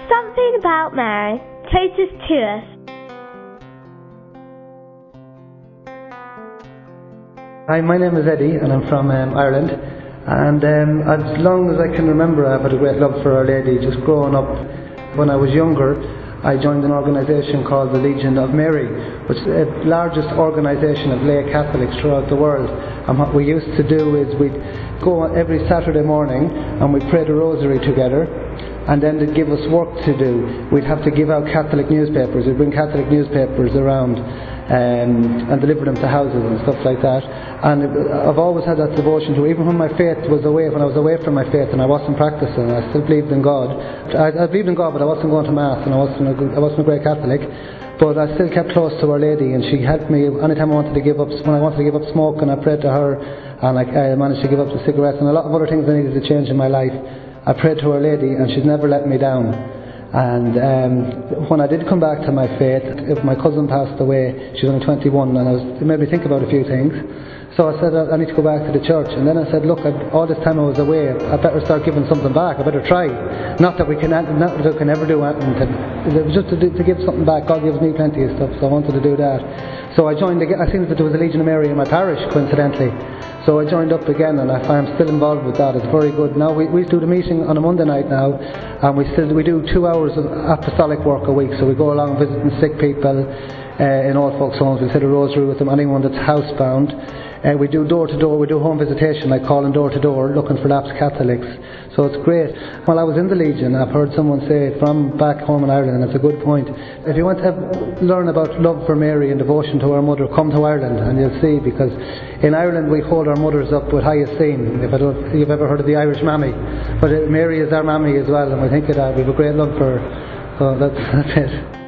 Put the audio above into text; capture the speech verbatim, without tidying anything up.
Something about Mary. Take us to us. Hi, my name is Eddie and I'm from um, Ireland, and um, as long as I can remember I've had a great love for Our Lady. Just growing up, when I was younger, I joined an organisation called the Legion of Mary, which is the largest organisation of lay Catholics throughout the world. And what we used to do is we'd go every Saturday morning and we'd pray the rosary together, and then they'd give us work to do. We'd have to give out Catholic newspapers. We'd bring Catholic newspapers around um, and deliver them to houses and stuff like that. And I've always had that devotion to it. Even when my faith was away, when I was away from my faith and I wasn't practicing, I still believed in God. I, I believed in God, but I wasn't going to Mass and I wasn't a, good, I wasn't a great Catholic. But I still kept close to Our Lady, and she helped me anytime I wanted to give up. When I wanted to give up smoking, I prayed to her, and I, I managed to give up the cigarettes and a lot of other things I needed to change in my life. I prayed to Our Lady, and she's never let me down. And um, when I did come back to my faith, if my cousin passed away, she was only twenty-one, and I was, it made me think about a few things. So I said, I need to go back to the church. And then I said, look, I've, all this time I was away, I better start giving something back. I better try. Not that we can, not that we can ever do anything. To, it was just to, do, to give something back. God gives me plenty of stuff, so I wanted to do that. So I joined again. I think that there was a Legion of Mary in my parish, coincidentally. So I joined up again, and I am still involved with that. It's very good. Now we, we do the meeting on a Monday night now, and we still we do two hours of apostolic work a week. So we go along visiting sick people uh, in old folks' homes. We say the rosary with them. Anyone that's housebound. Uh, we do door to door. We do home visitation, like calling door to door, looking for lapsed Catholics. So it's great. While I was in the Legion, I've heard someone say from back home in Ireland, and it's a good point. If you want to have, learn about love for Mary and devotion to our mother, come to Ireland and you'll see, because in Ireland we hold our mothers up with high esteem. If I don't, if you've ever heard of the Irish mammy, but Mary is our mammy as well, and we think of that. We have a great love for her. So that's, that's it.